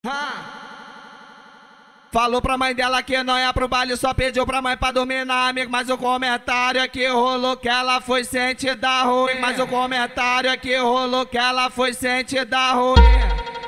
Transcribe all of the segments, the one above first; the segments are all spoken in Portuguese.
Falou pra mãe dela que não ia pro baile, só pediu pra mãe pra dormir na amiga. Mas o comentário que rolou que ela foi sentida ruim. Mas o comentário que rolou que ela foi sentida ruim.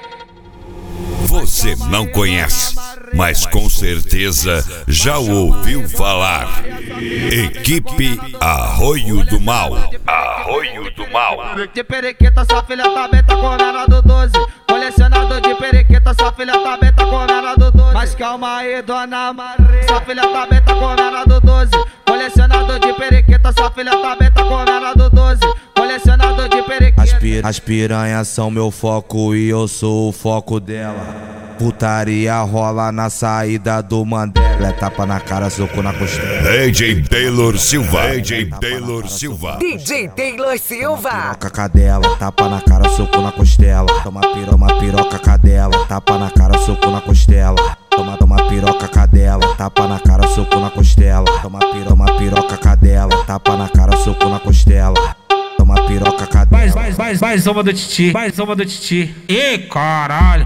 Você não conhece, mas com certeza já ouviu falar. Equipe Arroio do Mal. Arroio do Mal. De periquita, sua filha tá bem, tá comendo do 12. Colecionador de periquita, sua filha tá bem, tá comendo do 12. Mas calma aí, dona Maria. Sua filha tá bem, tá comendo do 12. Colecionador de periquita, sua filha tá bem, tá comendo do 12. Colecionador de periquita. As piranhas são meu foco e eu sou o foco dela. Putaria rola na saída do Mandela. É tapa na cara, soco na costela. DJ Taylor Silva. DJ Taylor Silva. DJ Taylor Silva. Piroca cadela, tapa na cara, soco na costela. Toma piroca cadela, tapa na cara, soco na costela. Toma piroca cadela, tapa na cara, soco na costela. Toma piroca cadela, tapa na cara, soco na costela. Toma piroca cadela. Mais uma do Titi, mais uma do Titi. Ih, caralho.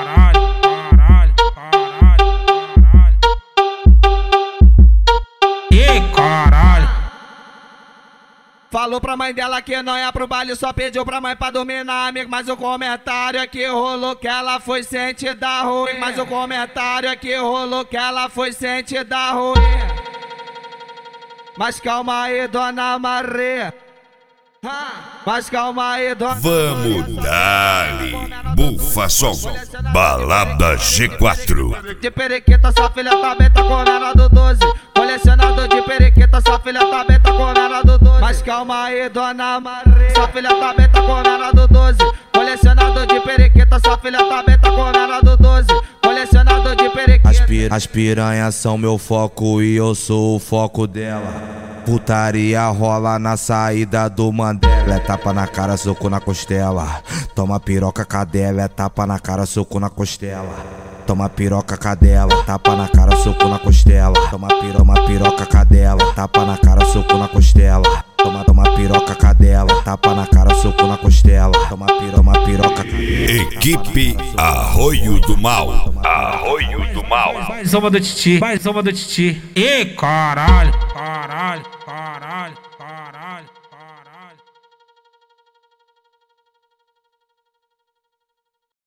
Falou pra mãe dela que não ia pro baile, só pediu pra mãe pra dormir na amiga. Mas o comentário que rolou que ela foi sentida ruim. Mas o comentário que rolou que ela foi sentida ruim. Mas calma aí, dona Maria. Mas calma aí, dona Vamos dar-lhe Bufa Som, Balada G4. De periquita, sua filha tá bem, tá comendo do 12. Colecionador de periquita, sua filha tá bem, tá comendo do 12. Mas calma aí, dona Maria. Sua filha tá bem, tá comendo do 12. Colecionador de periquita, sua filha tá bem, tá comendo do 12. Colecionador de periquita. As piranhas são meu foco e eu sou o foco dela. Putaria rola na saída do Mandela. É tapa na cara, soco na costela. Toma piroca cadela, é tapa na cara, soco na costela. Toma piroca cadela, tapa na cara, soco na costela. Toma piroca cadela, tapa na cara, soco na costela. Toma piroca cadela, tapa na cara, soco na costela. Toma piroca. Equipe Arroio do Mal. Arroio do Mal. Mais uma do Titi, mais uma do Titi. Ih, caralho.